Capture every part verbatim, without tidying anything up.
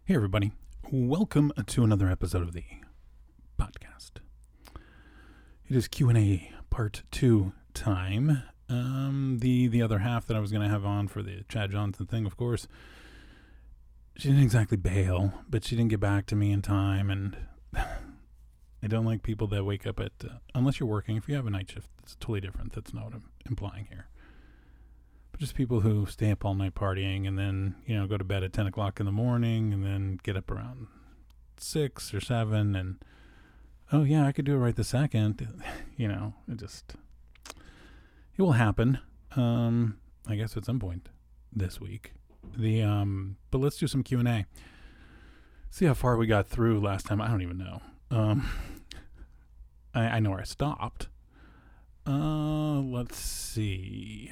Hey everybody, welcome to another episode of the podcast. It is Q and A part two time. Um, the the other half that I was going to have on for the Chad Johnson thing, of course, she didn't exactly bail, but she didn't get back to me in time, and I don't like people that wake up at, uh, unless you're working, if you have a night shift, it's totally different. That's not what I'm implying here. Just people who stay up all night partying and then, you know, go to bed at ten o'clock in the morning and then get up around six or seven and, oh yeah, I could do it right this second. You know, it just, it will happen. Um, I guess at some point this week. The, um, but let's do some Q and A. See how far we got through last time. I don't even know. Um, I, I know where I stopped. Uh, let's see.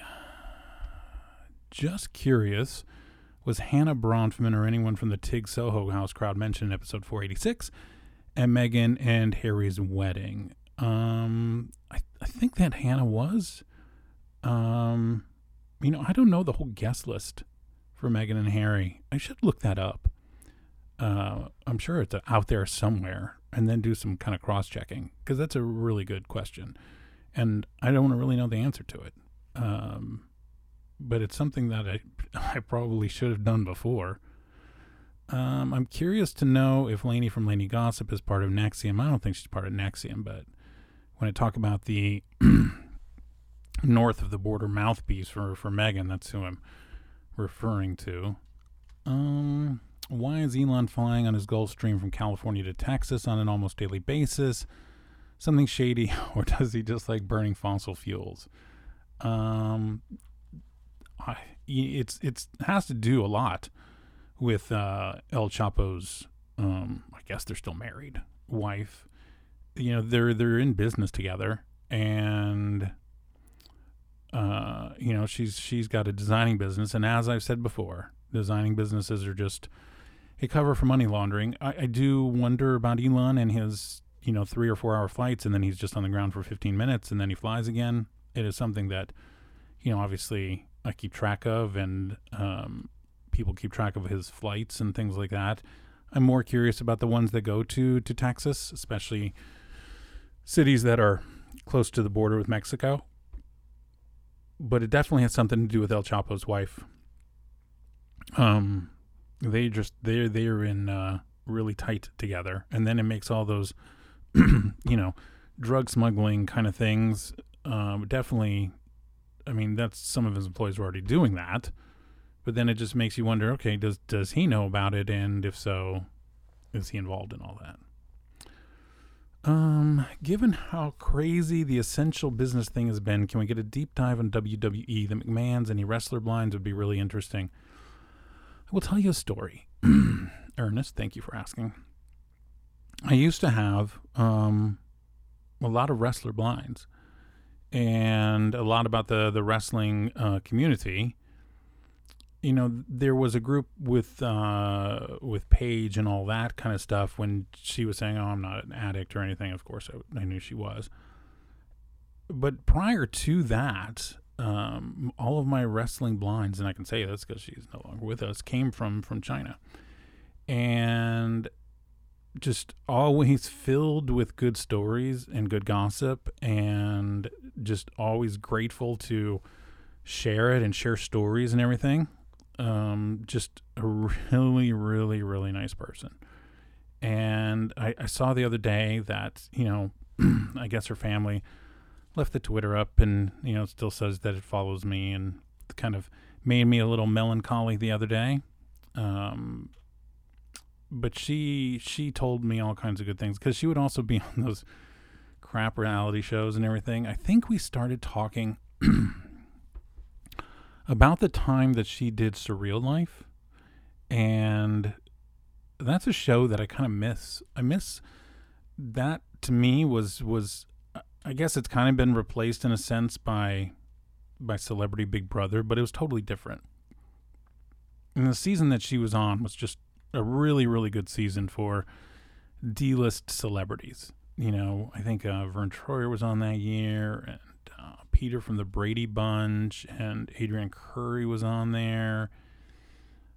Just curious, was Hannah Bronfman or anyone from the Tig Soho House crowd mentioned in episode four eighty-six and Meghan and Harry's wedding? Um, I, I think that Hannah was. Um, you know, I don't know the whole guest list for Meghan and Harry. I should look that up. Uh, I'm sure it's out there somewhere, and then do some kind of cross-checking, because that's a really good question. And I don't really know the answer to it. Um... But it's something that I I probably should have done before. Um, I'm curious to know if Lainey from Lainey Gossip is part of N X I V M. I don't think she's part of N X I V M, but when I talk about the north of the border mouthpiece for, for Meghan, that's who I'm referring to. Um, why is Elon flying on his Gulfstream from California to Texas on an almost daily basis? Something shady, or does he just like burning fossil fuels? Um... I, it's it's has to do a lot with uh, El Chapo's. Um, I guess they're still married. Wife, you know, they're they're in business together, and uh, you know, she's she's got a designing business, and as I've said before, designing businesses are just a cover for money laundering. I, I do wonder about Elon and his, you know, three or four hour flights, and then he's just on the ground for fifteen minutes, and then he flies again. It is something that, you know, obviously I keep track of, and um, people keep track of his flights and things like that. I'm more curious about the ones that go to, to Texas, especially cities that are close to the border with Mexico. But it definitely has something to do with El Chapo's wife. Um, they just they're they're in uh, really tight together, and then it makes all those, you know, drug smuggling kind of things. Um, definitely. I mean, that's some of his employees were already doing that, but then it just makes you wonder, okay, does does he know about it? And if so, is he involved in all that? Um, given how crazy the essential business thing has been, can we get a deep dive on W W E? The McMahons, any wrestler blinds would be really interesting. I will tell you a story. Ernest, thank you for asking. I used to have um, a lot of wrestler blinds. And a lot about the, the wrestling uh, community. You know, there was a group with uh, with Paige and all that kind of stuff when she was saying, oh, I'm not an addict or anything. Of course, I, I knew she was. But prior to that, um, all of my wrestling blinds, and I can say this because she's no longer with us, came from, from China. And just always filled with good stories and good gossip, and just always grateful to share it and share stories and everything. Um, just a really, really, really nice person. And I, I saw the other day that, you know, I guess her family left the Twitter up, and, you know, it still says that it follows me, and it kind of made me a little melancholy the other day. Um, But she she told me all kinds of good things, because she would also be on those crap reality shows and everything. I think we started talking about the time that she did Surreal Life, and that's a show that I kind of miss. I miss that. To me was was I guess it's kind of been replaced in a sense by by Celebrity Big Brother, but it was totally different. And the season that she was on was just a really, really good season for D-list celebrities. You know, I think uh, Vern Troyer was on that year, and uh, Peter from the Brady Bunch, and Adrian Curry was on there.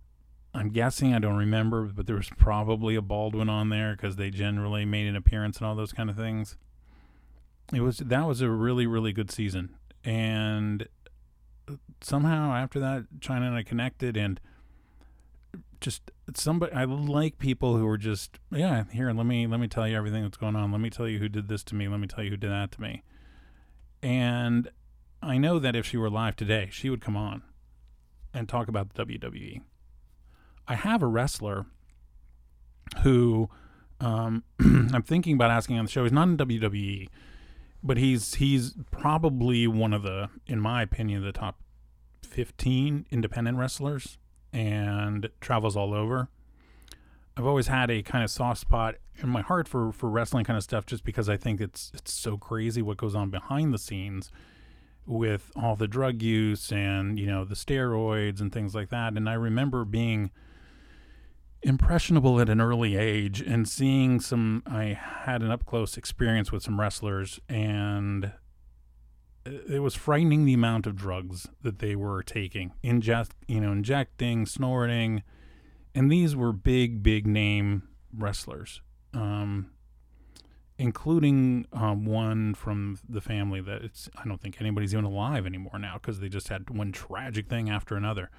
I'm guessing, I don't remember, but there was probably a Baldwin on there because they generally made an appearance and all those kind of things. It was that was a really, really good season. And somehow after that, Chyna and I connected, and just somebody, I like people who are just, yeah, here, let me, let me tell you everything that's going on. Let me tell you who did this to me. Let me tell you who did that to me. And I know that if she were alive today, she would come on and talk about the W W E. I have a wrestler who um, I'm thinking about asking on the show. He's not in W W E, but he's he's probably one of the, in my opinion, the top fifteen independent wrestlers, and travels all over. I've always had a kind of soft spot in my heart for, for wrestling kind of stuff, just because I think it's it's so crazy what goes on behind the scenes with all the drug use and, you know, the steroids and things like that. And I remember being impressionable at an early age and seeing some, I had an up-close experience with some wrestlers, and it was frightening the amount of drugs that they were taking, ingest, you know, injecting, snorting, and these were big, big name wrestlers, um, including um, one from the family that it's, I don't think anybody's even alive anymore now, because they just had one tragic thing after another.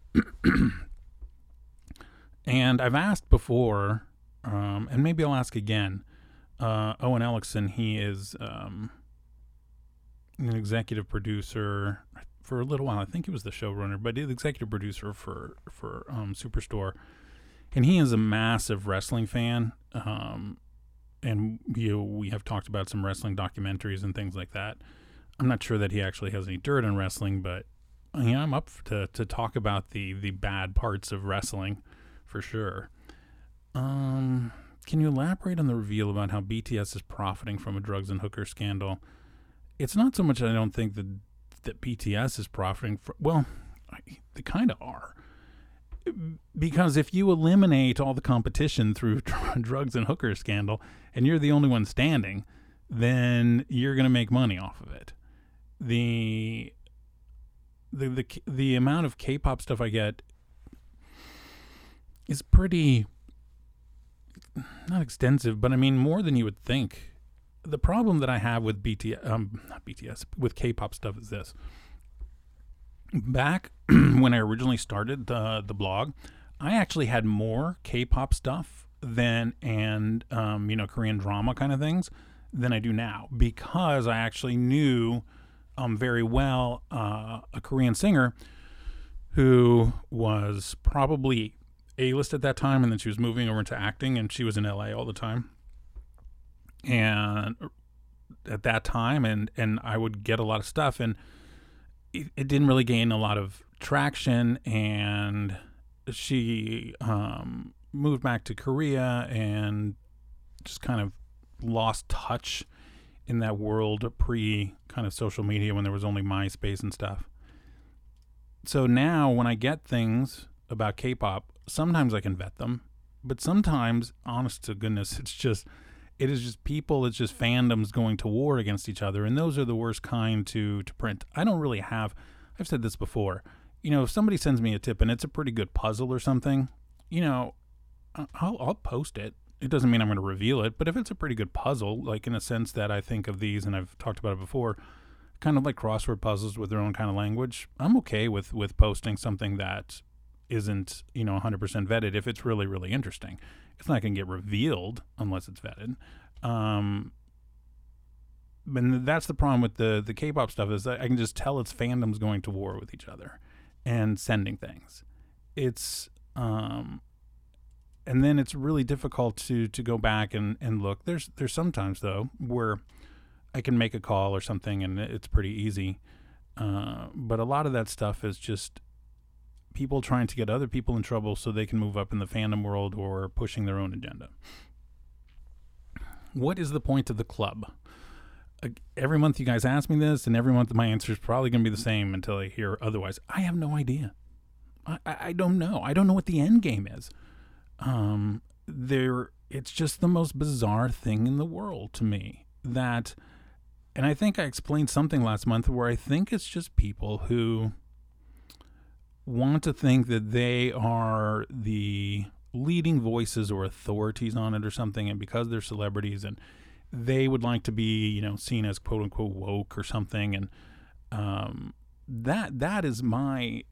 And I've asked before, um, and maybe I'll ask again, uh, Owen Ellickson, he is um, an executive producer for a little while. I think he was the showrunner, but he's the executive producer for, for um, Superstore. And he is a massive wrestling fan. Um, and you know, we have talked about some wrestling documentaries and things like that. I'm not sure that he actually has any dirt on wrestling, but you know, I'm up to, to talk about the, the bad parts of wrestling. For sure. Um, can you elaborate on the reveal about how B T S is profiting from a drugs and hooker scandal? It's not so much I don't think that, that B T S is profiting from, well, I, they kind of are. Because if you eliminate all the competition through drugs and hooker scandal, and you're the only one standing, then you're going to make money off of it. The, the, the, the amount of K-pop stuff I get is pretty, not extensive, but I mean more than you would think. The problem that I have with B T S, um, not B T S, with K-pop stuff is this. Back when I originally started the the blog, I actually had more K-pop stuff than, and, um, you know, Korean drama kind of things than I do now, because I actually knew um, very well uh, a Korean singer who was probably A-list at that time, and then she was moving over into acting, and she was in L A all the time. And at that time, and and I would get a lot of stuff, and it, it didn't really gain a lot of traction, and she um, moved back to Korea and just kind of lost touch in that world pre kind of social media, when there was only MySpace and stuff. So now when I get things about K-pop, sometimes I can vet them, but sometimes, honest to goodness, it's just, it is just people, it's just fandoms going to war against each other, and those are the worst kind to, to print. I don't really have, I've said this before, you know, if somebody sends me a tip and it's a pretty good puzzle or something, you know, I'll, I'll post it. It doesn't mean I'm going to reveal it, but if it's a pretty good puzzle, like in a sense that I think of these, and I've talked about it before, kind of like crossword puzzles with their own kind of language, I'm okay with, with posting something that isn't, you know, one hundred percent vetted if it's really, really interesting. It's not going to get revealed unless it's vetted. Um, and that's the problem with the, the K-pop stuff, is that I can just tell it's fandoms going to war with each other and sending things. It's, um, and then it's really difficult to, to go back and, and look. There's, there's sometimes though where I can make a call or something and it's pretty easy. Uh, but a lot of that stuff is just people trying to get other people in trouble so they can move up in the fandom world or pushing their own agenda. What is the point of the club? Uh, every month you guys ask me this, and every month my answer is probably going to be the same until I hear otherwise. I have no idea. I, I, I don't know. I don't know what the end game is. Um, there, it's just the most bizarre thing in the world to me. That, and I think I explained something last month where I think it's just people who want to think that they are the leading voices or authorities on it or something, and because they're celebrities and they would like to be, you know, seen as quote unquote woke or something, and um, that that is my,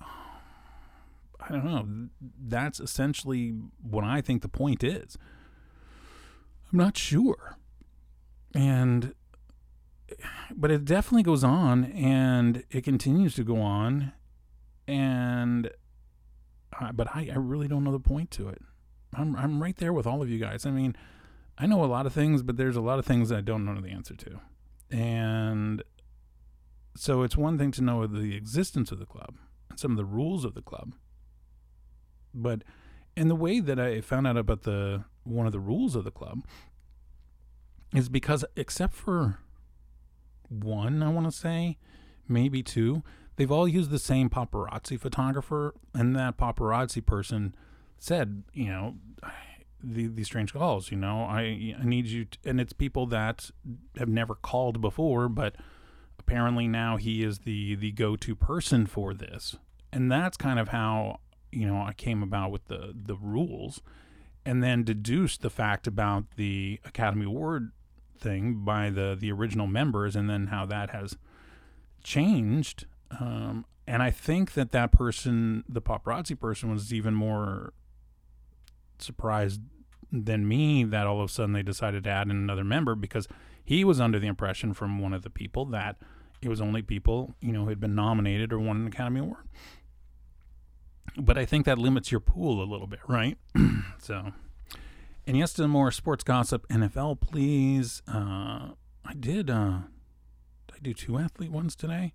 I don't know, that's essentially what I think the point is. I'm not sure, and but it definitely goes on, and it continues to go on, and uh, but I, I really don't know the point to it. I'm I'm right there with all of you guys. I mean, I know a lot of things, but there's a lot of things I don't know the answer to. And so it's one thing to know the existence of the club and some of the rules of the club. But in the way that I found out about the one of the rules of the club is because, except for one, I want to say, maybe two, they've all used the same paparazzi photographer, and that paparazzi person said, you know, the, these strange calls, you know, I, I need you, to, and it's people that have never called before, but apparently now he is the, the go-to person for this. And that's kind of how, you know, I came about with the, the rules, and then deduced the fact about the Academy Award thing by the, the original members, and then how that has changed. Um, and I think that that person, the paparazzi person, was even more surprised than me that all of a sudden they decided to add in another member, because he was under the impression from one of the people that it was only people, you know, who had been nominated or won an Academy Award. But I think that limits your pool a little bit, right? So, and yes, to more sports gossip, N F L, please. Uh, I did, uh, did I do two athlete ones today?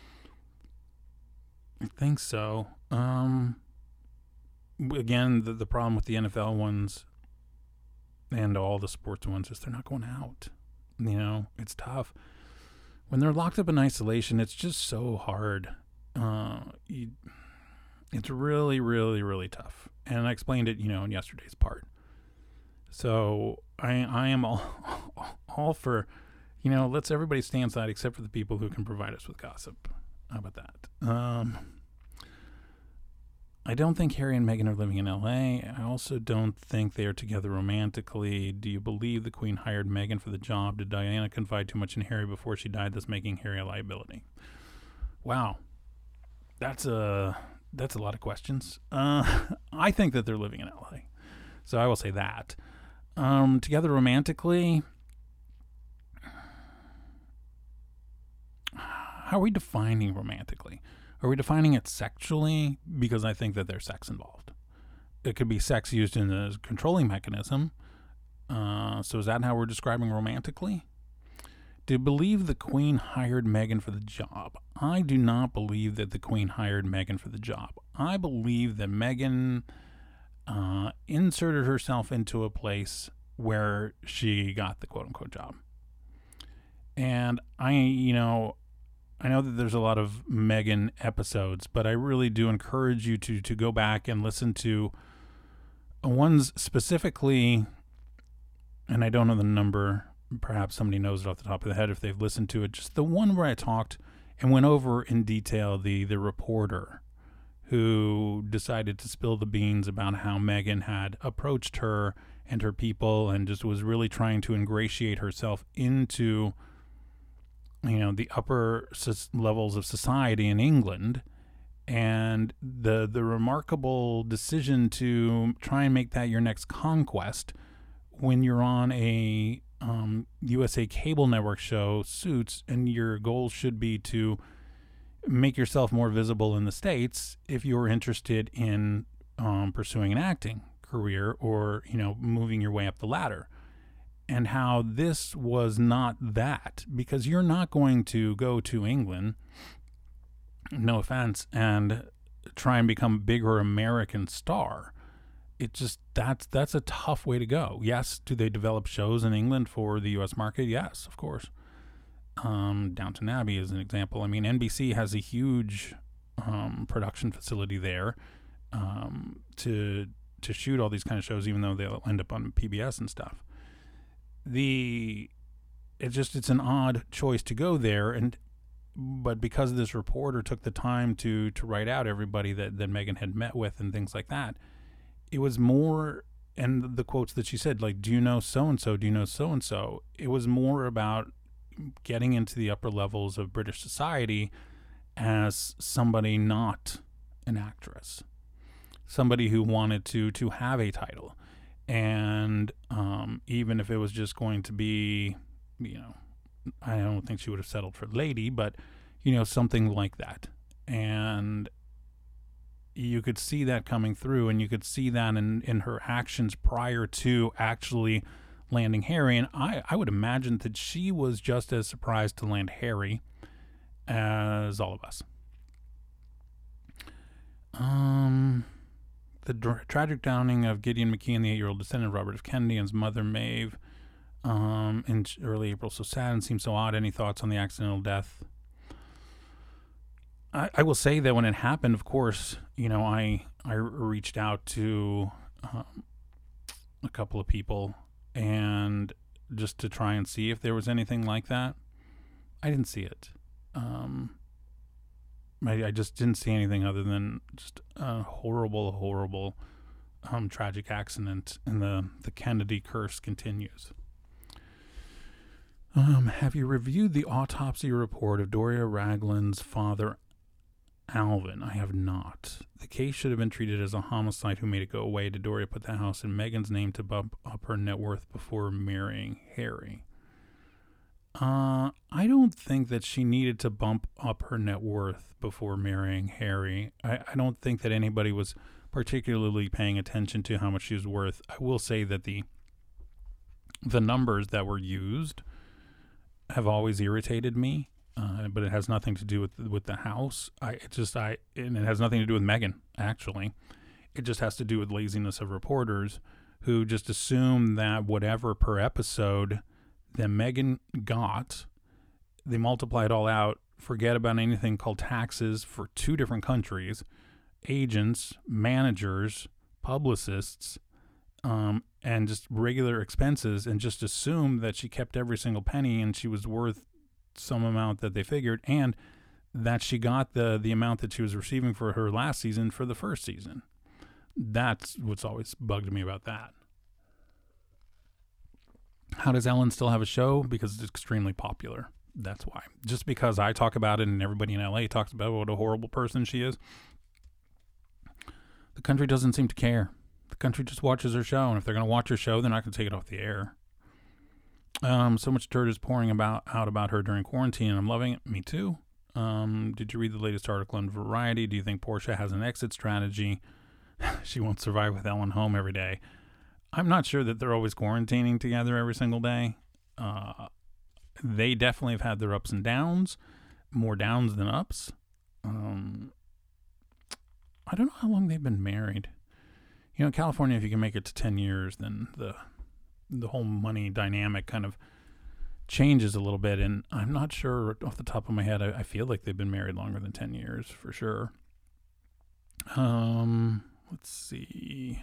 I think so. Um, again, the, the problem with the N F L ones and all the sports ones is they're not going out. You know, it's tough. When they're locked up in isolation, it's just so hard. Uh, you, it's really, really, really tough. And I explained it, you know, in yesterday's part. So I I am all, all for, you know, let's everybody stay inside except for the people who can provide us with gossip. How about that? Um, I don't think Harry and Meghan are living in L A. I also don't think they are together romantically. Do you believe the Queen hired Meghan for the job? Did Diana confide too much in Harry before she died, thus making Harry a liability? Wow. That's a, that's a lot of questions. Uh, I think that they're living in L A. So I will say that. Um, together romantically, how are we defining romantically? Are we defining it sexually? Because I think that there's sex involved. It could be sex used in a controlling mechanism. Uh, so is that how we're describing romantically? Do you believe the Queen hired Meghan for the job? I do not believe that the Queen hired Meghan for the job. I believe that Meghan uh, inserted herself into a place where she got the quote-unquote job. And I, you know... I know that there's a lot of Meghan episodes, but I really do encourage you to to go back and listen to ones specifically, and I don't know the number, perhaps somebody knows it off the top of the head if they've listened to it, just the one where I talked and went over in detail the, the reporter who decided to spill the beans about how Meghan had approached her and her people and just was really trying to ingratiate herself into, you know, the upper levels of society in England, and the the remarkable decision to try and make that your next conquest when you're on a um, U S A cable network show, Suits, and your goal should be to make yourself more visible in the States if you're interested in um, pursuing an acting career or, you know, moving your way up the ladder. And how this was not that, because you're not going to go to England, no offense, and try and become a bigger American star. It just, that's that's a tough way to go. Yes, do they develop shows in England for the U S market? Yes, of course. Um, Downton Abbey is an example. I mean, N B C has a huge um, production facility there um, to to shoot all these kind of shows, even though they'll end up on P B S and stuff. The it just it's an odd choice to go there, and but because this reporter took the time to to write out everybody that, that Meghan had met with and things like that, it was more, and the quotes that she said, like, do you know so-and-so, do you know so-and-so? It was more about getting into the upper levels of British society as somebody not an actress, somebody who wanted to to have a title. And um, even if it was just going to be, you know, I don't think she would have settled for lady, but, you know, something like that. And you could see that coming through, and you could see that in, in her actions prior to actually landing Harry. And I, I would imagine that she was just as surprised to land Harry as all of us. Um, the dr- tragic drowning of Gideon McKeon, the eight-year-old descendant of Robert F. Kennedy, and his mother, Maeve, um, in early April, so sad and seems so odd. Any thoughts on the accidental death? I, I will say that when it happened, of course, you know, I I reached out to um, a couple of people, and just to try and see if there was anything like that. I didn't see it. Um, I, I just didn't see anything other than just a horrible, horrible, um, tragic accident, and the, the Kennedy curse continues. Um, have you reviewed the autopsy report of Doria Ragland's father, Alvin? I have not. The case should have been treated as a homicide. Who made it go away? Did Doria put the house in Meghan's name to bump up her net worth before marrying Harry? Uh, I don't think that she needed to bump up her net worth before marrying Harry. I, I don't think that anybody was particularly paying attention to how much she was worth. I will say that the the numbers that were used have always irritated me, uh, but it has nothing to do with with the house. I it just I and it has nothing to do with Meghan, actually. It just has to do with laziness of reporters who just assume that whatever per episode that Meghan got, they multiply it all out, forget about anything called taxes for two different countries, agents, managers, publicists, um, and just regular expenses, and just assume that she kept every single penny and she was worth some amount that they figured, and that she got the, the amount that she was receiving for her last season for the first season. That's what's always bugged me about that. How does Ellen still have a show? Because it's extremely popular. That's why. Just because I talk about it and everybody in L A talks about what a horrible person she is, the country doesn't seem to care. The country just watches her show, and if they're going to watch her show, they're not going to take it off the air. Um, so much dirt is pouring about out about her during quarantine, and I'm loving it. Me too. Um, did you read the latest article in Variety? Do you think Portia has an exit strategy? She won't survive with Ellen home every day. I'm not sure that they're always quarantining together every single day. Uh, they definitely have had their ups and downs, more downs than ups. Um, I don't know how long they've been married. You know, in California, if you can make it to ten years, then the the whole money dynamic kind of changes a little bit. And I'm not sure off the top of my head. I, I feel like they've been married longer than ten years for sure. Um, let's see.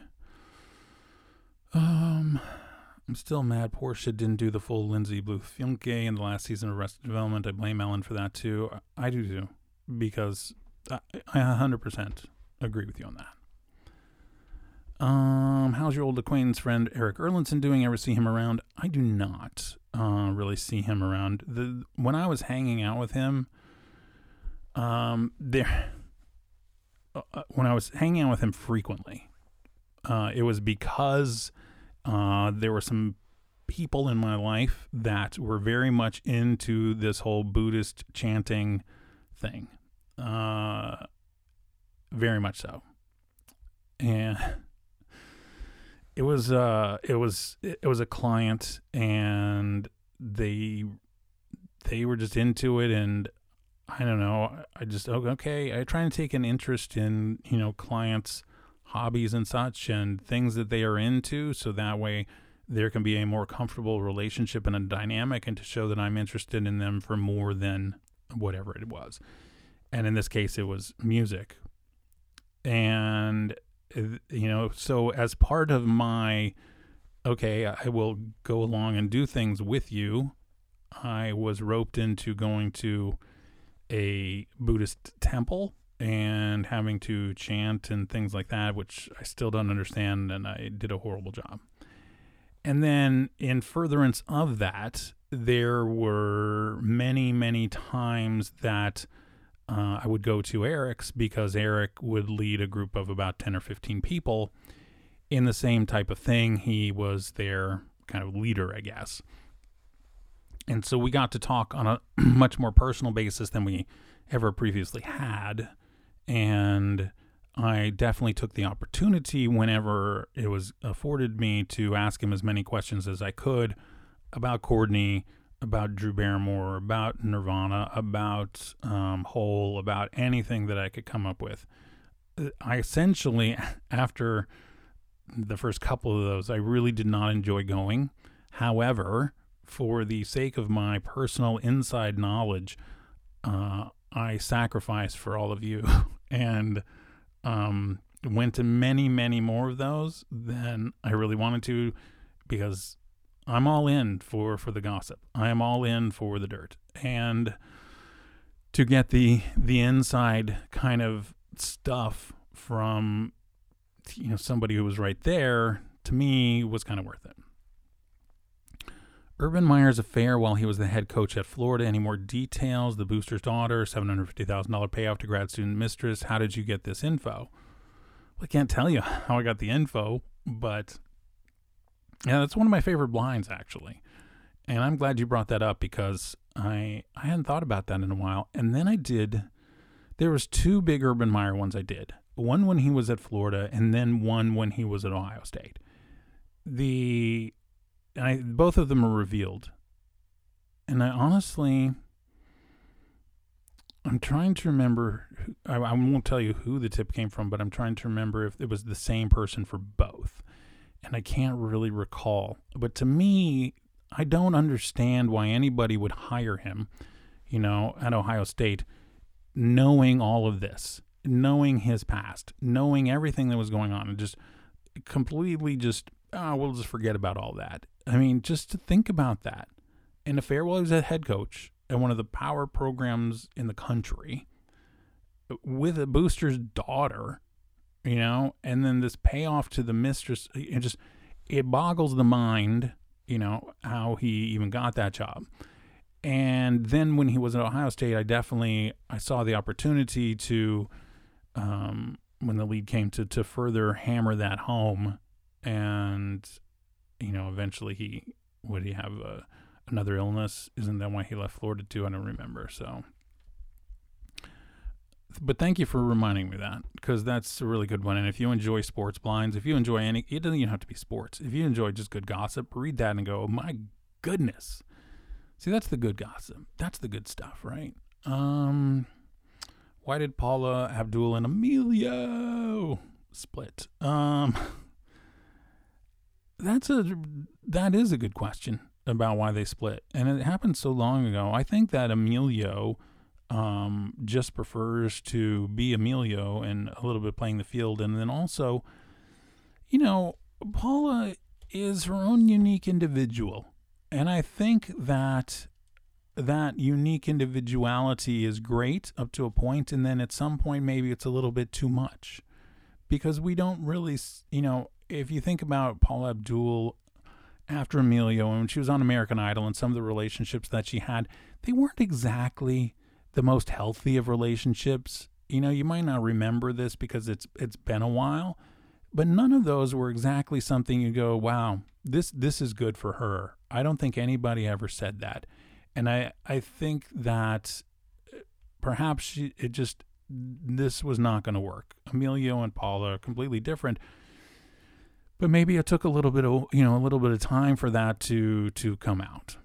Um, I'm still mad Portia didn't do the full Lindsay Bluth-Filmke in the last season of Arrested Development. I blame Ellen for that too. I, I do too, because I, I one hundred percent agree with you on that. Um, how's your old acquaintance friend Eric Erlandson doing? Ever see him around? I do not uh, really see him around. The when I was hanging out with him, um, there uh, when I was hanging out with him frequently, uh, it was because uh, there were some people in my life that were very much into this whole Buddhist chanting thing, uh, very much so, and. It was uh it was it was a client, and they they were just into it, and I don't know, I just okay I try and take an interest in, you know, clients' hobbies and such and things that they are into, so that way there can be a more comfortable relationship and a dynamic, and to show that I'm interested in them for more than whatever it was. And in this case it was music. And you know, so as part of my, okay, I will go along and do things with you, I was roped into going to a Buddhist temple and having to chant and things like that, which I still don't understand, and I did a horrible job. And then in furtherance of that, there were many, many times that uh, I would go to Eric's because Eric would lead a group of about ten or fifteen people in the same type of thing. He was their kind of leader, I guess. And so we got to talk on a much more personal basis than we ever previously had. And I definitely took the opportunity whenever it was afforded me to ask him as many questions as I could about Courtney, about Drew Barrymore, about Nirvana, about um, Hole, about anything that I could come up with. I essentially, after the first couple of those, I really did not enjoy going. However, for the sake of my personal inside knowledge, uh, I sacrificed for all of you and um, went to many, many more of those than I really wanted to, because I'm all in for, for the gossip. I am all in for the dirt. And to get the the inside kind of stuff from, you know, somebody who was right there, to me, was kind of worth it. Urban Meyer's affair while he was the head coach at Florida. Any more details? The booster's daughter, seven hundred fifty thousand dollars payoff to grad student mistress. How did you get this info? Well, I can't tell you how I got the info, but yeah, that's one of my favorite blinds, actually. And I'm glad you brought that up because I I hadn't thought about that in a while. And then I did, there was two big Urban Meyer ones I did. One when he was at Florida and then one when he was at Ohio State. The... And I, both of them are revealed. And I honestly, I'm trying to remember, who, I, I won't tell you who the tip came from, but I'm trying to remember if it was the same person for both. And I can't really recall. But to me, I don't understand why anybody would hire him, you know, at Ohio State, knowing all of this, knowing his past, knowing everything that was going on, and just completely just, oh, we'll just forget about all that. I mean, just to think about that. An affair while he was a head coach at one of the power programs in the country with a booster's daughter, you know, and then this payoff to the mistress, it just, it boggles the mind, you know, how he even got that job. And then when he was at Ohio State, I definitely, I saw the opportunity to, um, when the lead came to, to further hammer that home. And, you know, eventually he, would he have uh, another illness? Isn't that why he left Florida too? I don't remember. So, but thank you for reminding me that, because that's a really good one. And if you enjoy sports blinds, if you enjoy any, it doesn't even have to be sports. If you enjoy just good gossip, read that and go, oh my goodness. See, that's the good gossip. That's the good stuff, right? Um, why did Paula Abdul and Emilio split? Um... That's a that is a good question about why they split, and it happened so long ago. I think that Emilio um, just prefers to be Emilio and a little bit playing the field, and then also, you know, Paula is her own unique individual, and I think that that unique individuality is great up to a point, and then at some point maybe it's a little bit too much, because we don't really, you know. If you think about Paula Abdul after Emilio, and when she was on American Idol and some of the relationships that she had, they weren't exactly the most healthy of relationships. You know, you might not remember this because it's it's been a while, but none of those were exactly something you go, wow, this this is good for her. I don't think anybody ever said that. And I, I think that perhaps she, it just, this was not going to work. Emilio and Paula are completely different. But maybe it took a little bit of, you know, a little bit of time for that to to come out.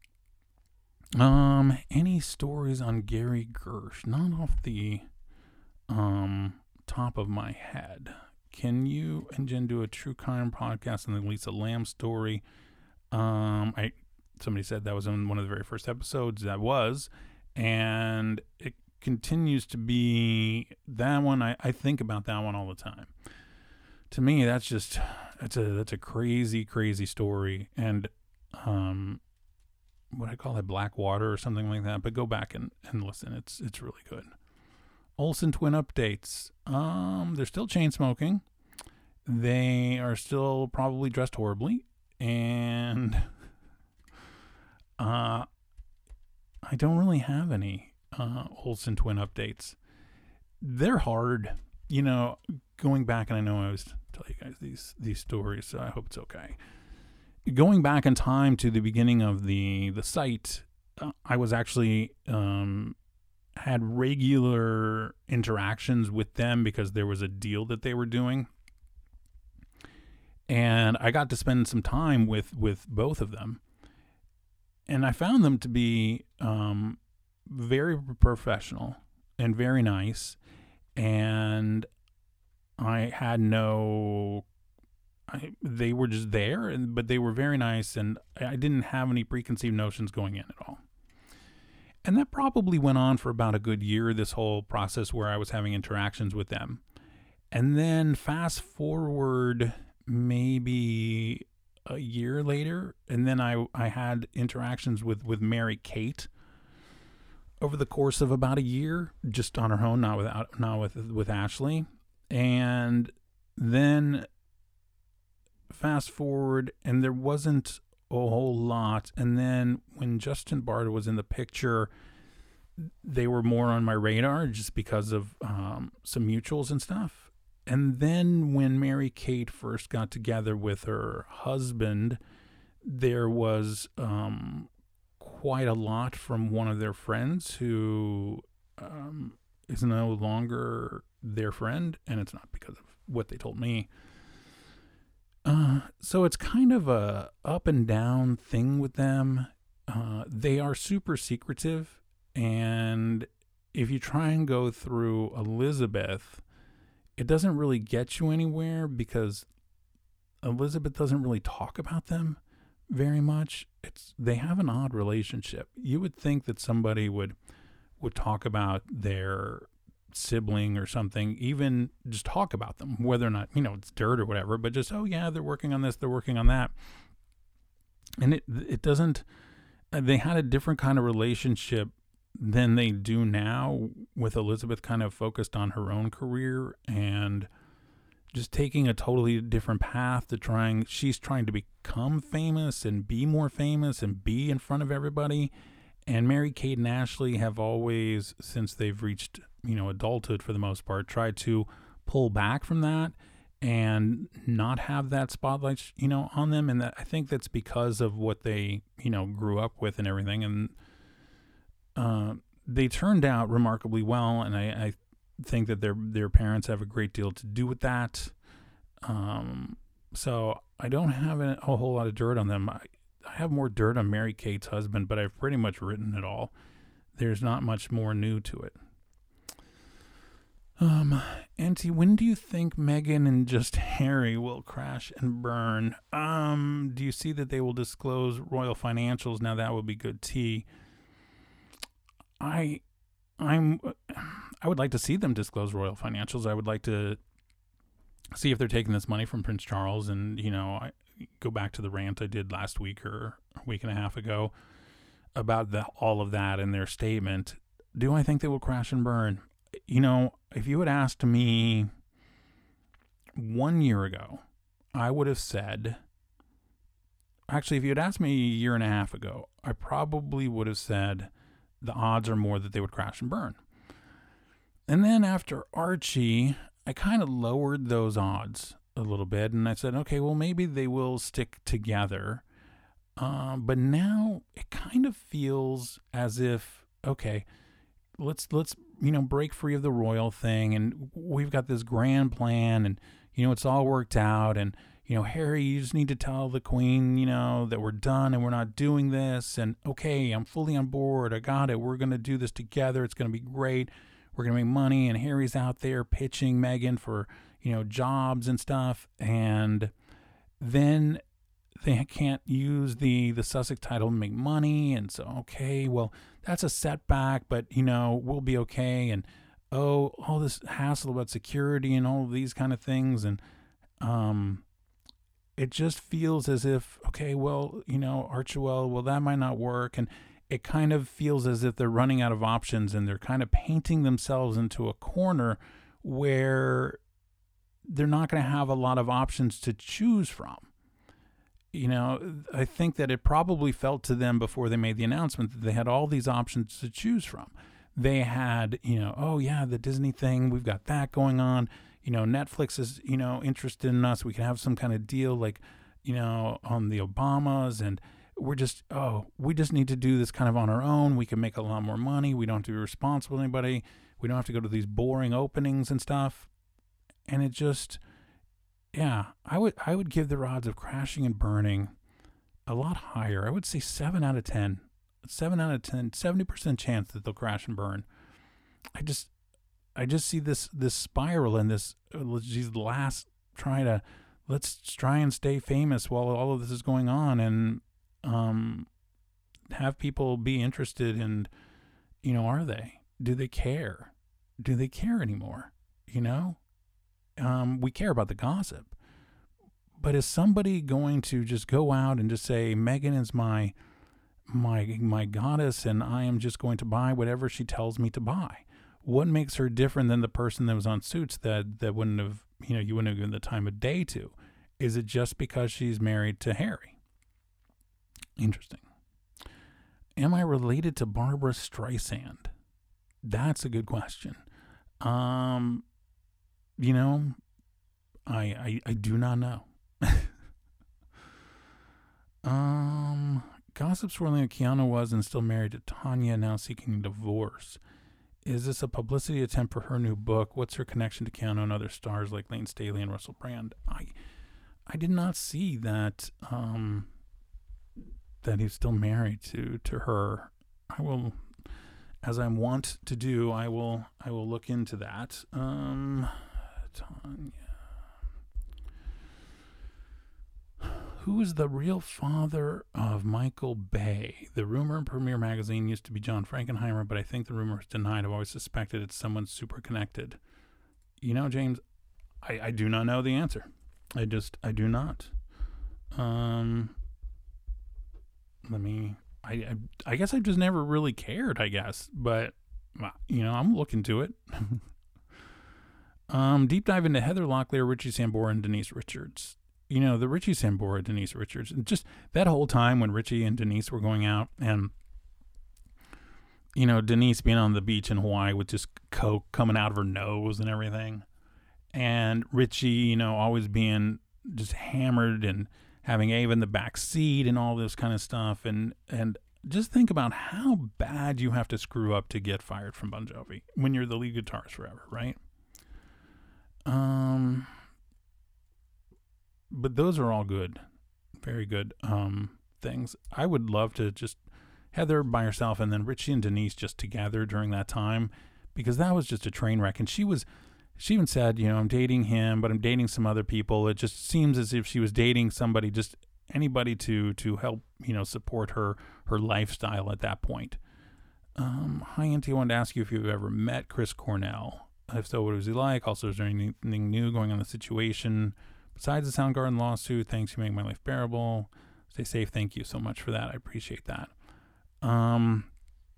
Um, any stories on Gary Gersh? Not off the um top of my head. Can you and Jen do a true crime podcast on the Lisa Lam story? Um, I somebody said that was in one of the very first episodes. That was, and it continues to be that one. I, I think about that one all the time. To me, that's just that's a that's a crazy, crazy story, and um, what I call it, Blackwater or something like that. But go back and, and listen. It's it's really good. Olsen twin updates. Um, they're still chain smoking. They are still probably dressed horribly, and uh, I don't really have any uh, Olsen twin updates. They're hard, you know. Going back, and I know I always tell you guys these these stories, so I hope it's okay. Going back in time to the beginning of the the site, uh, I was actually um, had regular interactions with them because there was a deal that they were doing, and I got to spend some time with with both of them, and I found them to be um, very professional and very nice, and I had no, I, they were just there, and but they were very nice, and I didn't have any preconceived notions going in at all. And that probably went on for about a good year, this whole process where I was having interactions with them. And then fast forward maybe a year later, and then I, I had interactions with, with Mary Kate over the course of about a year, just on her own, not without, not with with Ashley. And then fast forward, and there wasn't a whole lot. And then when Justin Barta was in the picture, they were more on my radar just because of um, some mutuals and stuff. And then when Mary Kate first got together with her husband, there was um, quite a lot from one of their friends who um, is no longer their friend, and it's not because of what they told me. Uh, so it's kind of a up and down thing with them. Uh, they are super secretive, and if you try and go through Elizabeth, it doesn't really get you anywhere because Elizabeth doesn't really talk about them very much. It's they have an odd relationship. You would think that somebody would would talk about their sibling or something, even just talk about them, whether or not, you know, it's dirt or whatever, but just, oh yeah, they're working on this, they're working on that. And it it doesn't, they had a different kind of relationship than they do now, with Elizabeth kind of focused on her own career and just taking a totally different path to trying, she's trying to become famous and be more famous and be in front of everybody. And Mary Kate and Ashley have always, since they've reached, you know, adulthood for the most part, tried to pull back from that and not have that spotlight, you know, on them. And that, I think that's because of what they, you know, grew up with and everything. And uh, they turned out remarkably well. And I, I think that their their parents have a great deal to do with that. Um, so I don't have a, a whole lot of dirt on them. I, I have more dirt on Mary Kate's husband, but I've pretty much written it all. There's not much more new to it. Um, Auntie, when do you think Meghan and just Harry will crash and burn? Um, do you see that they will disclose royal financials? Now that would be good tea. I, I'm, I would like to see them disclose royal financials. I would like to see if they're taking this money from Prince Charles, and, you know, I go back to the rant I did last week or a week and a half ago about the, all of that in their statement. Do I think they will crash and burn? You know, if you had asked me one year ago, I would have said, actually, if you had asked me a year and a half ago, I probably would have said the odds are more that they would crash and burn. And then after Archie, I kind of lowered those odds a little bit, and I said, okay, well, maybe they will stick together. Um, but now it kind of feels as if, okay, let's let's you know break free of the royal thing, and we've got this grand plan, and you know it's all worked out, and you know Harry, you just need to tell the Queen, you know, that we're done and we're not doing this, and okay, I'm fully on board. I got it. We're gonna do this together. It's gonna be great. We're gonna make money, and Harry's out there pitching Meghan for, you know, jobs and stuff, and then they can't use the, the Sussex title to make money, and so, okay, well, that's a setback, but, you know, we'll be okay, and, oh, all this hassle about security and all of these kind of things, and, um, it just feels as if, okay, well, you know, Archewell, well, that might not work. And it kind of feels as if they're running out of options, and they're kind of painting themselves into a corner where they're not going to have a lot of options to choose from. You know, I think that it probably felt to them before they made the announcement that they had all these options to choose from. They had, you know, oh yeah, the Disney thing, we've got that going on. You know, Netflix is, you know, interested in us. We can have some kind of deal like, you know, on the Obamas, and we're just, oh, we just need to do this kind of on our own. We can make a lot more money. We don't have to be responsible to anybody. We don't have to go to these boring openings and stuff. And it just, yeah, I would I would give their odds of crashing and burning a lot higher. I would say seven out of ten. seven out of ten, seventy percent chance that they'll crash and burn. I just, I just see this this spiral and this uh, these last try to let's try and stay famous while all of this is going on, and um have people be interested in, you know, are they? Do they care? Do they care anymore? You know, um, we care about the gossip, but is somebody going to just go out and just say Meghan is my my my goddess, and I am just going to buy whatever she tells me to buy? What makes her different than the person that was on Suits that, that wouldn't have, you know, you wouldn't have given the time of day to? Is it just because she's married to Harry? Interesting. Am I related to Barbara Streisand? That's a good question. Um, you know, I I, I do not know. um, gossip swirling that Keanu was and still married to Tanya, now seeking a divorce. Is this a publicity attempt for her new book? What's her connection to Keanu and other stars like Lane Staley and Russell Brand? I I did not see that um, that he's still married to, to her. I will, as I'm wont to do, I will I will look into that. Um, Tanya. Who is the real father of Michael Bay? The rumor in Premiere Magazine used to be John Frankenheimer, but I think the rumor is denied. I've always suspected it's someone super connected. You know, James, I, I do not know the answer. I just, I do not. Um, let me, I, I, I guess I've just never really cared, I guess, but, you know, I'm looking to it. um, deep dive into Heather Locklear, Richie Sambora, and Denise Richards. You know, the Richie Sambora, Denise Richards, and just that whole time when Richie and Denise were going out, and, you know, Denise being on the beach in Hawaii with just coke coming out of her nose and everything, and Richie, you know, always being just hammered and having Ava in the back seat and all this kind of stuff, and and just think about how bad you have to screw up to get fired from Bon Jovi when you're the lead guitarist forever, right? Um... But those are all good, very good um, things. I would love to just Heather by herself and then Richie and Denise just together during that time, because that was just a train wreck. And she was, she even said, you know, I'm dating him, but I'm dating some other people. It just seems as if she was dating somebody, just anybody to to help, you know, support her her lifestyle at that point. Um, hi, Auntie. I wanted to ask you if you've ever met Chris Cornell. If so, what was he like? Also, is there anything new going on in the situation? Besides the Soundgarden lawsuit, thanks, you make my life bearable. Stay safe. Thank you so much for that. I appreciate that. Um,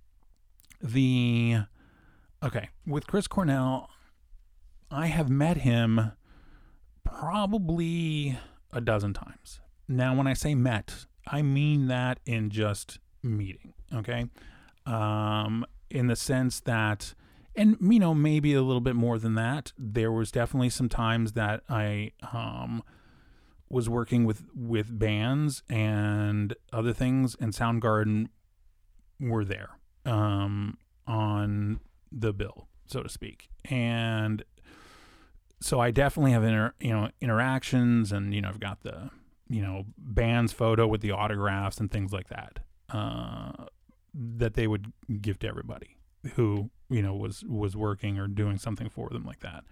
the, okay, with Chris Cornell, I have met him probably a dozen times. Now, when I say met, I mean that in just meeting, okay? Um, in the sense that, and, you know, maybe a little bit more than that. There was definitely some times that I um, was working with, with bands and other things, and Soundgarden were there um, on the bill, so to speak. And so I definitely have, inter, you know, interactions, and, you know, I've got the, you know, band's photo with the autographs and things like that uh, that they would give to everybody who, you know, was, was working or doing something for them like that.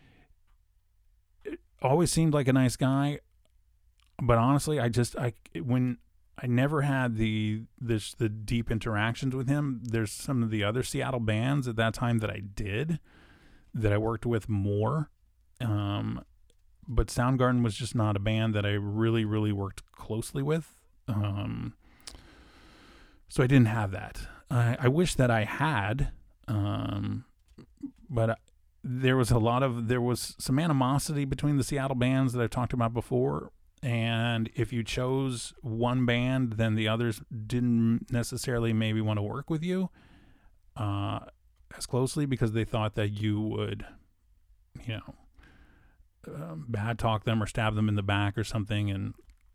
It always seemed like a nice guy, but honestly, I just, I, when I never had the, this, the deep interactions with him, there's some of the other Seattle bands at that time that I did, that I worked with more. Um, but Soundgarden was just not a band that I really, really worked closely with. Um, so I didn't have that. I, I wish that I had, um, but there was a lot of, there was some animosity between the Seattle bands that I've talked about before. And if you chose one band, then the others didn't necessarily maybe want to work with you uh, as closely because they thought that you would, you know, uh, bad talk them or stab them in the back or something. And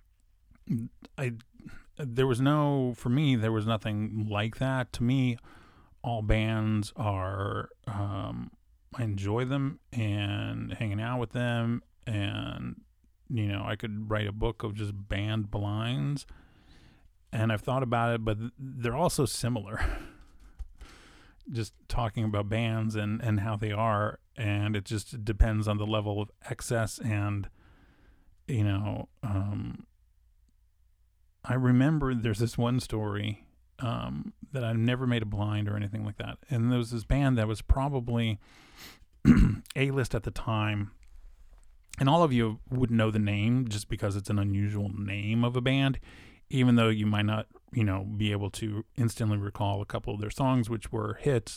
I, there was no, for me, there was nothing like that. To me, all bands are, um, I enjoy them and hanging out with them, and you know, I could write a book of just band blinds, and I've thought about it, but they're also similar. Just talking about bands and, and how they are, and it just depends on the level of excess. And, you know, um, I remember there's this one story um, that I've never made a blind or anything like that. And there was this band that was probably A-list at the time. And all of you would know the name just because it's an unusual name of a band, even though you might not, you know, be able to instantly recall a couple of their songs, which were hits.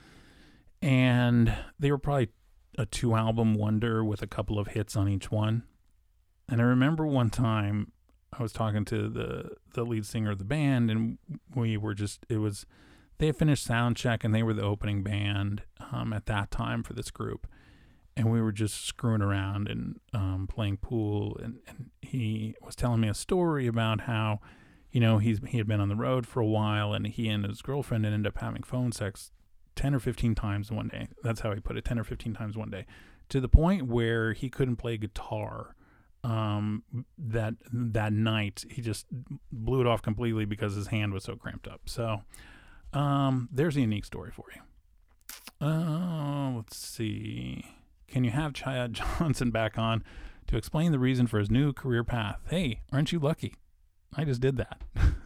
And they were probably a two-album wonder with a couple of hits on each one. And I remember one time I was talking to the, the lead singer of the band, and we were just, it was, they had finished sound check, and they were the opening band um, at that time for this group. And we were just screwing around and um, playing pool. And, and he was telling me a story about how, you know, he's he had been on the road for a while, and he and his girlfriend ended up having phone sex ten or fifteen times one day. That's how he put it, ten or fifteen times one day, to the point where he couldn't play guitar. Um, that that night, he just blew it off completely because his hand was so cramped up. So um, there's a unique story for you. Uh, let's see. Can you have Chad Johnson back on to explain the reason for his new career path? Hey, aren't you lucky? I just did that.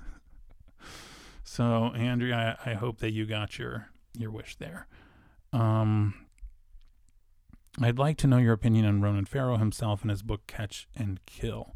So, Andrea, I, I hope that you got your, your wish there. Um, I'd like to know your opinion on Ronan Farrow himself and his book Catch and Kill.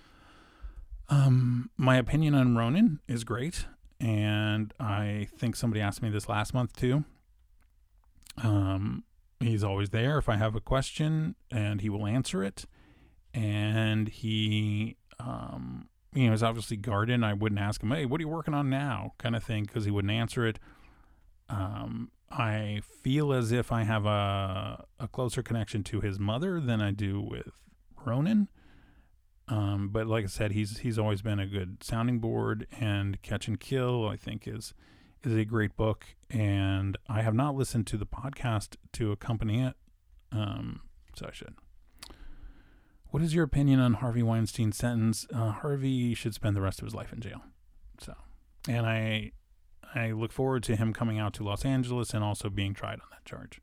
Um, my opinion on Ronan is great, and I think somebody asked me this last month too. Um, He's always there if I have a question, and he will answer it. And he, um, you know, is obviously guarded. I wouldn't ask him, hey, what are you working on now? Kind of thing, because he wouldn't answer it. Um, I feel as if I have a, a closer connection to his mother than I do with Ronan. Um, but like I said, he's he's always been a good sounding board, and Catch and Kill, I think, is is a great book, and I have not listened to the podcast to accompany it, um, so I should. What is your opinion on Harvey Weinstein's sentence? Uh, Harvey should spend the rest of his life in jail. So, and I, I look forward to him coming out to Los Angeles and also being tried on that charge.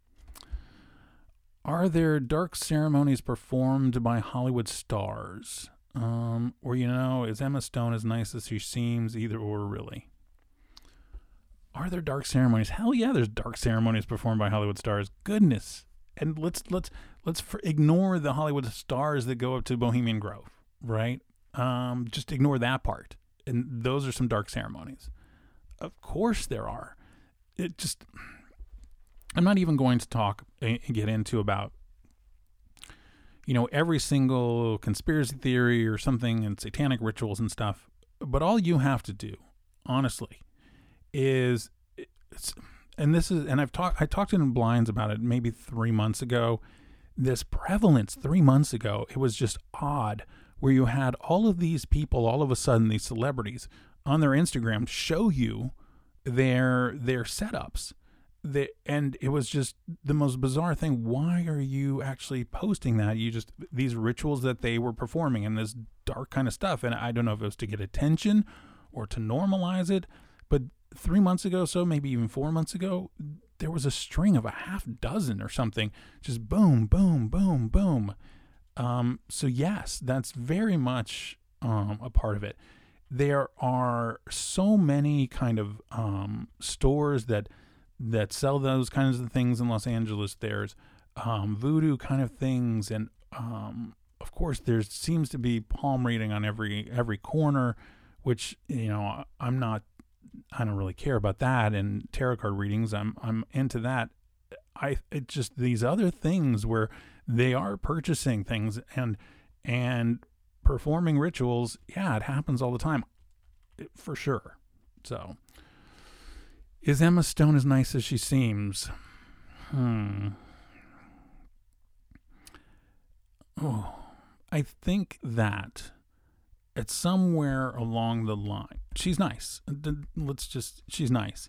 Are there dark ceremonies performed by Hollywood stars? Um, or, you know, is Emma Stone as nice as she seems? Either or, really. Are there dark ceremonies? Hell yeah, there's dark ceremonies performed by Hollywood stars. Goodness. And let's let's let's for, ignore the Hollywood stars that go up to Bohemian Grove, right? Um, just ignore that part. And those are some dark ceremonies. Of course there are. It just, I'm not even going to talk and get into about, you know, every single conspiracy theory or something and satanic rituals and stuff. But all you have to do, honestly, is, it's, and this is, and I've talked, I talked in Blinds about it maybe three months ago. This prevalence three months ago, it was just odd, where you had all of these people, all of a sudden, these celebrities on their Instagram show you their their setups. The, and it was just the most bizarre thing. Why are you actually posting that? You just, these rituals that they were performing and this dark kind of stuff. And I don't know if it was to get attention or to normalize it, but three months ago, so maybe even four months ago, there was a string of a half dozen or something, just boom, boom, boom, boom. Um, so yes, that's very much um, a part of it. There are so many kind of um, stores that that sell those kinds of things in Los Angeles. There's um, voodoo kind of things, and Um, of course, there seems to be palm reading on every every corner, which, you know, I'm not, I don't really care about that. And tarot card readings, I'm I'm into that. I it just these other things where they are purchasing things and and performing rituals. Yeah, it happens all the time, for sure. So, is Emma Stone as nice as she seems? Hmm. Oh, I think that it's somewhere along the line. She's nice. Let's just, she's nice.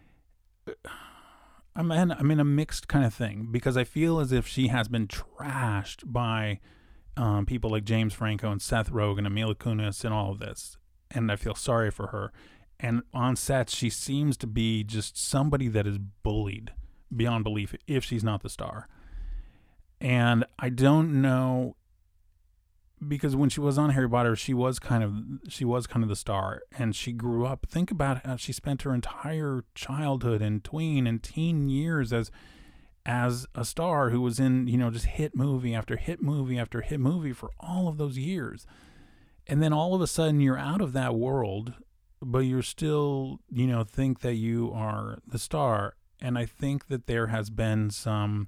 I'm in, I'm in a mixed kind of thing because I feel as if she has been trashed by um, people like James Franco and Seth Rogen and Mila Kunis and all of this. And I feel sorry for her. And on set, she seems to be just somebody that is bullied beyond belief if she's not the star. And I don't know, because when she was on Harry Potter, she was kind of she was kind of the star, and she grew up. Think about how she spent her entire childhood and tween and teen years as as a star who was in, you know, just hit movie after hit movie after hit movie for all of those years. And then all of a sudden you're out of that world, but you're still, you know, think that you are the star. And I think that there has been some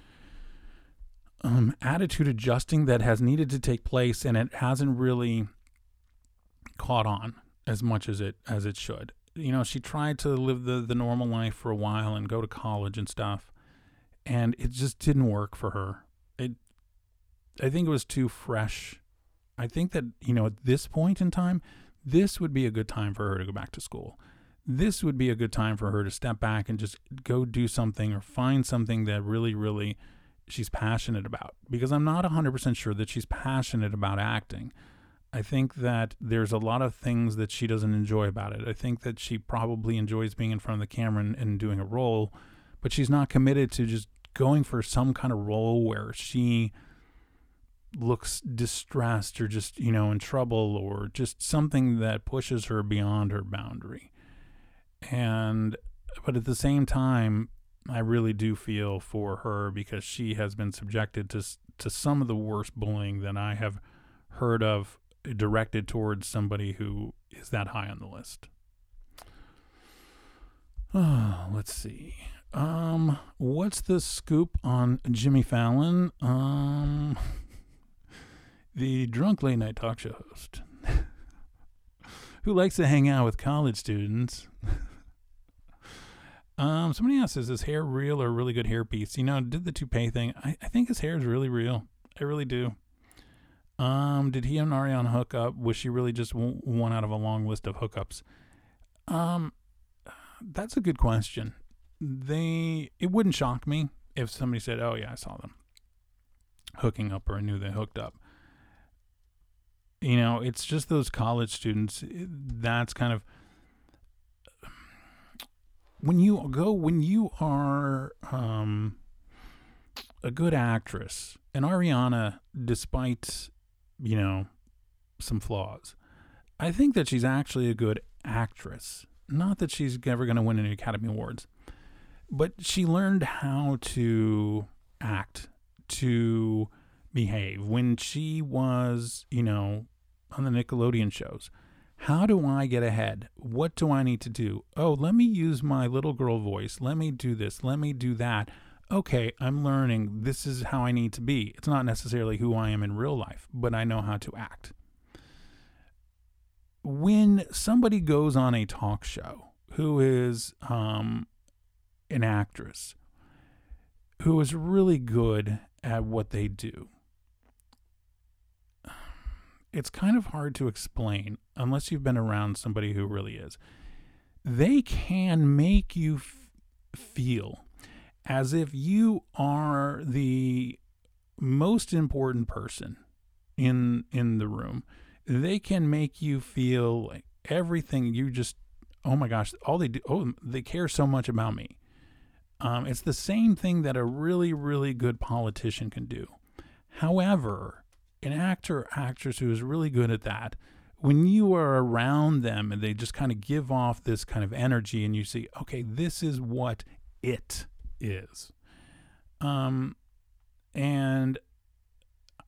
Um, attitude adjusting that has needed to take place, and it hasn't really caught on as much as it as it should. You know, she tried to live the, the normal life for a while and go to college and stuff, and it just didn't work for her. It, I think it was too fresh. I think that, you know, at this point in time, this would be a good time for her to go back to school. This would be a good time for her to step back and just go do something or find something that really, really she's passionate about, because I'm not one hundred percent sure that she's passionate about acting. I think that there's a lot of things that she doesn't enjoy about it. I think that she probably enjoys being in front of the camera and, and doing a role, but she's not committed to just going for some kind of role where she looks distressed or just, you know, in trouble, or just something that pushes her beyond her boundary. And, but at the same time, I really do feel for her, because she has been subjected to to some of the worst bullying that I have heard of directed towards somebody who is that high on the list. Oh, let's see. Um, what's the scoop on Jimmy Fallon? Um, the drunk late night talk show host who likes to hang out with college students. Um, somebody else says, is his hair real or a really good hairpiece? You know, did the toupee thing. I, I think his hair is really real. I really do. Um, did he and Ariana hook up? Was she really just w- one out of a long list of hookups? Um, that's a good question. They, it wouldn't shock me if somebody said, oh yeah, I saw them hooking up, or I knew they hooked up. You know, it's just those college students. That's kind of, When you go, when you are um, a good actress, and Ariana, despite, you know, some flaws, I think that she's actually a good actress. Not that she's ever going to win any Academy Awards, but she learned how to act, to behave. When she was, you know, on the Nickelodeon shows, how do I get ahead? What do I need to do? Oh, let me use my little girl voice. Let me do this. Let me do that. Okay, I'm learning. This is how I need to be. It's not necessarily who I am in real life, but I know how to act. When somebody goes on a talk show who is um, an actress, who is really good at what they do, it's kind of hard to explain unless you've been around somebody who really is. They can make you f- feel as if you are the most important person in in the room. They can make you feel like everything you just, oh my gosh, all they do, oh, they care so much about me. Um, it's the same thing that a really, really good politician can do. However, an actor or actress who is really good at that, when you are around them and they just kind of give off this kind of energy and you see, okay, this is what it is. Um, and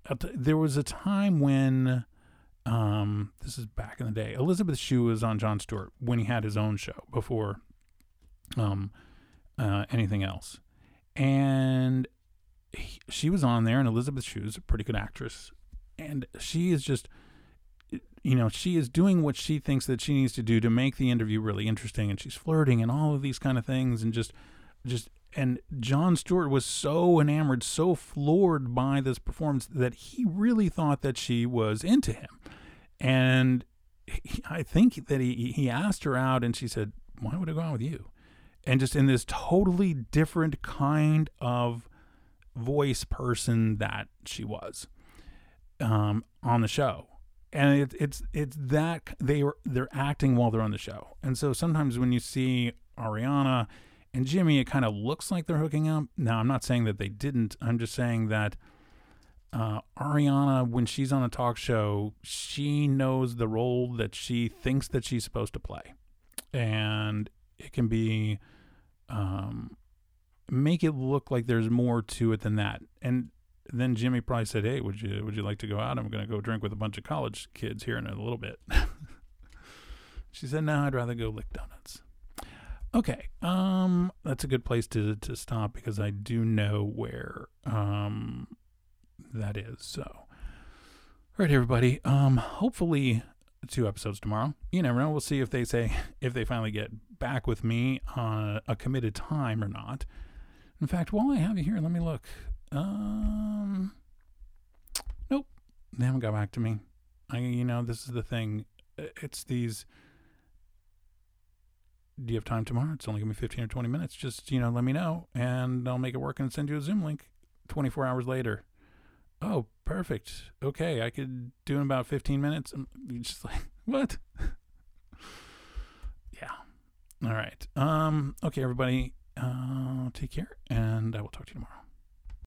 there was a time when, um, this is back in the day, Elizabeth Shue was on Jon Stewart when he had his own show before um, uh, anything else. And he, she was on there, and Elizabeth Shue is a pretty good actress. And she is just, you know, she is doing what she thinks that she needs to do to make the interview really interesting. And she's flirting and all of these kind of things. And just, just, and Jon Stewart was so enamored, so floored by this performance that he really thought that she was into him. And he, I think that he, he asked her out, and she said, why would I go out with you? And just in this totally different kind of voice person that she was um, on the show. And it, it's it's that they were they're acting while they're on the show. And so sometimes when you see Ariana and Jimmy, it kind of looks like they're hooking up. Now, I'm not saying that they didn't. I'm just saying that uh, Ariana, when she's on a talk show, she knows the role that she thinks that she's supposed to play. And it can be, um, make it look like there's more to it than that. And then Jimmy probably said, hey, would you would you like to go out? I'm going to go drink with a bunch of college kids here in a little bit. She said, no, I'd rather go lick donuts. Okay, um, that's a good place to, to stop because I do know where um, that is. So, all right, everybody. Um, hopefully, two episodes tomorrow. You never know. We'll see if they say if they finally get back with me on a committed time or not. In fact, while I have you here, let me look. Um, nope, they haven't got back to me. I, you know, this is the thing. It's these. Do you have time tomorrow? It's only going to be fifteen or twenty minutes. Just, you know, let me know, and I'll make it work and send you a Zoom link twenty-four hours later. Oh, perfect. Okay, I could do in about fifteen minutes. I'm just like, what? Yeah. All right. Um. Okay, everybody, uh, take care, and I will talk to you tomorrow.